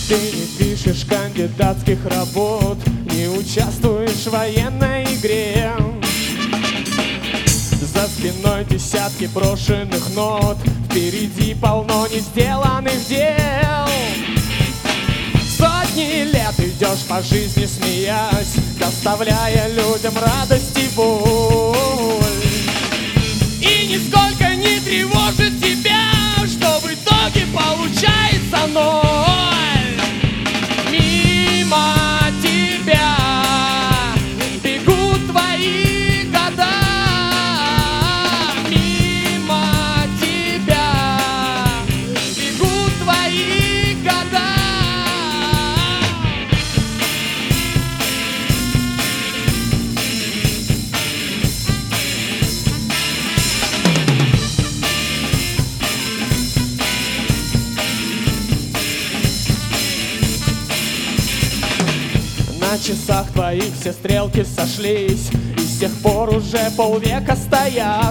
Ты не пишешь кандидатских работ, не участвуешь в военной игре. За спиной десятки брошенных нот, впереди полно не сделанных дел. Сотни лет идешь по жизни, смеясь, доставляя людям радость и боль. И нисколько не тревожит тебя, что в итоге получается ноль. Мимо тебя бегут твои года, мимо тебя бегут твои года. На часах твоих все стрелки сошлись, и с тех пор уже полвека стоят.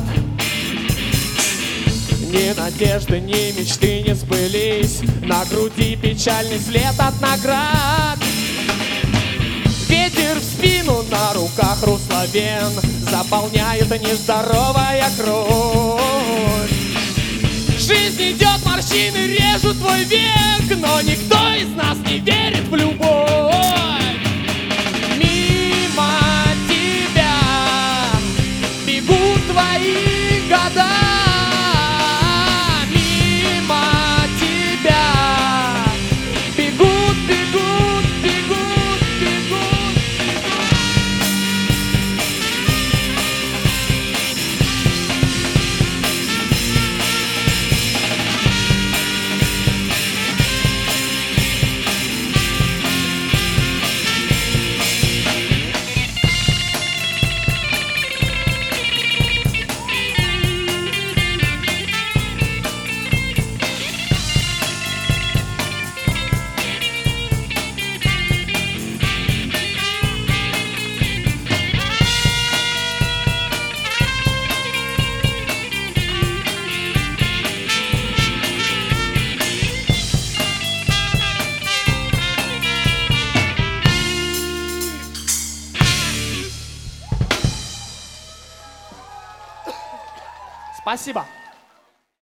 Ни надежды, ни мечты не сбылись, на груди печальный след от наград. Ветер в спину, на руках русло вен заполняет нездоровая кровь. Жизнь идет, морщины режут твой век, но никто из нас не верит в любовь. Твои года, мимо тебя бегут, бегут, бегут, бегут. Спасибо.